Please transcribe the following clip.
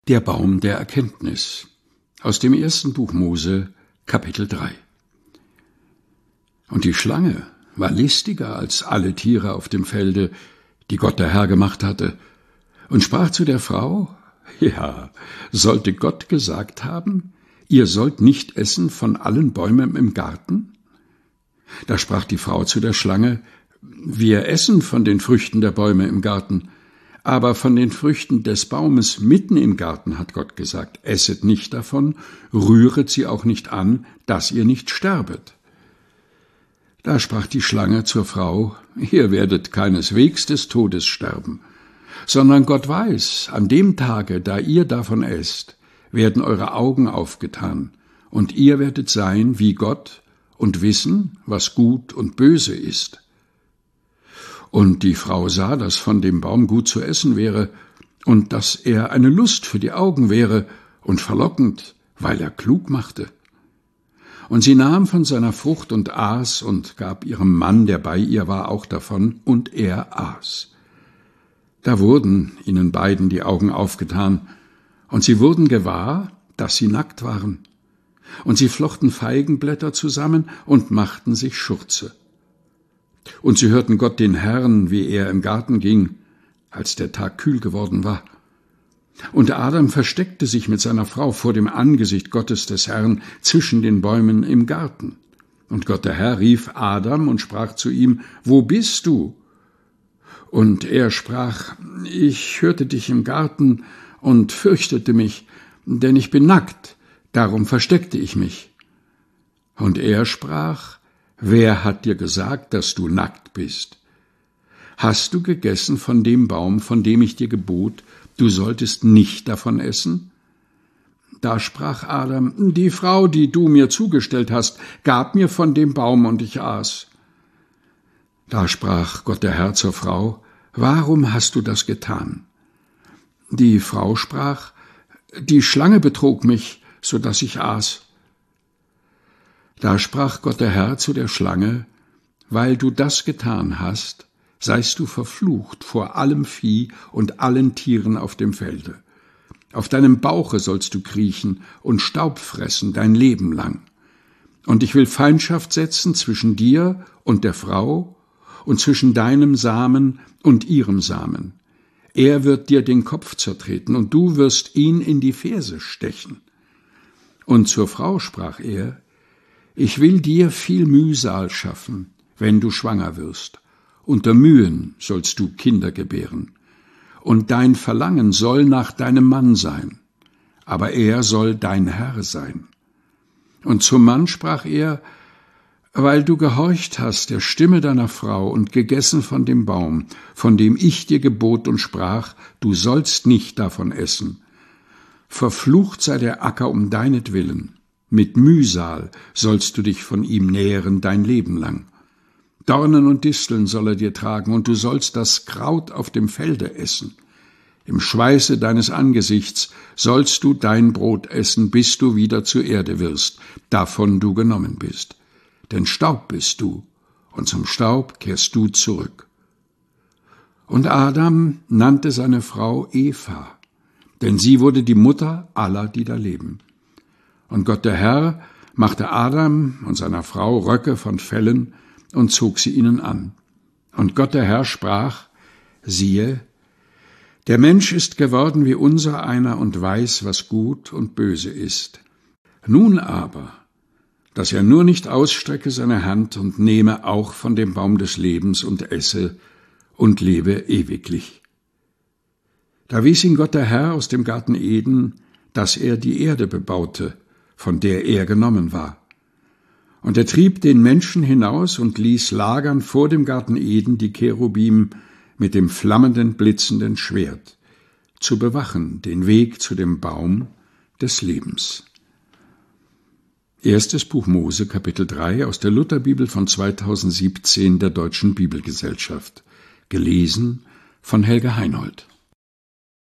Der Baum der Erkenntnis aus dem 1. Buch Mose, Kapitel 3. Und die Schlange war listiger als alle Tiere auf dem Felde, die Gott der Herr gemacht hatte, und sprach zu der Frau: Ja, sollte Gott gesagt haben, ihr sollt nicht essen von allen Bäumen im Garten? Da sprach die Frau zu der Schlange: Wir essen von den Früchten der Bäume im Garten, aber von den Früchten des Baumes mitten im Garten hat Gott gesagt: Esset nicht davon, rühret sie auch nicht an, dass ihr nicht sterbet. Da sprach die Schlange zur Frau: Ihr werdet keineswegs des Todes sterben, sondern Gott weiß, an dem Tage, da ihr davon esst, werden eure Augen aufgetan, und ihr werdet sein wie Gott und wissen, was gut und böse ist. Und die Frau sah, dass von dem Baum gut zu essen wäre und dass er eine Lust für die Augen wäre und verlockend, weil er klug machte. Und sie nahm von seiner Frucht und aß und gab ihrem Mann, der bei ihr war, auch davon, und er aß. Da wurden ihnen beiden die Augen aufgetan, und sie wurden gewahr, dass sie nackt waren. Und sie flochten Feigenblätter zusammen und machten sich Schurze. Und sie hörten Gott den Herrn, wie er im Garten ging, als der Tag kühl geworden war. Und Adam versteckte sich mit seiner Frau vor dem Angesicht Gottes des Herrn zwischen den Bäumen im Garten. Und Gott der Herr rief Adam und sprach zu ihm: Wo bist du? Und er sprach: Ich hörte dich im Garten und fürchtete mich, denn ich bin nackt, darum versteckte ich mich. Und er sprach: Wer hat dir gesagt, dass du nackt bist? Hast du gegessen von dem Baum, von dem ich dir gebot, du solltest nicht davon essen? Da sprach Adam: Die Frau, die du mir zugestellt hast, gab mir von dem Baum, und ich aß. Da sprach Gott der Herr zur Frau: Warum hast du das getan? Die Frau sprach: Die Schlange betrog mich, so dass ich aß. Da sprach Gott der Herr zu der Schlange: Weil du das getan hast, seist du verflucht vor allem Vieh und allen Tieren auf dem Felde. Auf deinem Bauche sollst du kriechen und Staub fressen dein Leben lang. Und ich will Feindschaft setzen zwischen dir und der Frau und zwischen deinem Samen und ihrem Samen. Er wird dir den Kopf zertreten, und du wirst ihn in die Ferse stechen. Und zur Frau sprach er: Ich will dir viel Mühsal schaffen, wenn du schwanger wirst. Unter Mühen sollst du Kinder gebären. Und dein Verlangen soll nach deinem Mann sein, aber er soll dein Herr sein. Und zum Mann sprach er: Weil du gehorcht hast der Stimme deiner Frau und gegessen von dem Baum, von dem ich dir gebot und sprach, du sollst nicht davon essen. Verflucht sei der Acker um deinetwillen. Mit Mühsal sollst du dich von ihm nähren dein Leben lang. Dornen und Disteln soll er dir tragen, und du sollst das Kraut auf dem Felde essen. Im Schweiße deines Angesichts sollst du dein Brot essen, bis du wieder zur Erde wirst, davon du genommen bist. Denn Staub bist du, und zum Staub kehrst du zurück. Und Adam nannte seine Frau Eva, denn sie wurde die Mutter aller, die da leben. Und Gott der Herr machte Adam und seiner Frau Röcke von Fellen und zog sie ihnen an. Und Gott der Herr sprach: Siehe, der Mensch ist geworden wie unser einer und weiß, was gut und böse ist. Nun aber, dass er nur nicht ausstrecke seine Hand und nehme auch von dem Baum des Lebens und esse und lebe ewiglich. Da wies ihn Gott der Herr aus dem Garten Eden, dass er die Erde bebaute, von der er genommen war. Und er trieb den Menschen hinaus und ließ lagern vor dem Garten Eden die Cherubim mit dem flammenden, blitzenden Schwert, zu bewachen den Weg zu dem Baum des Lebens. 1. Buch Mose, Kapitel 3 aus der Lutherbibel von 2017 der Deutschen Bibelgesellschaft. Gelesen von Helga Heinold.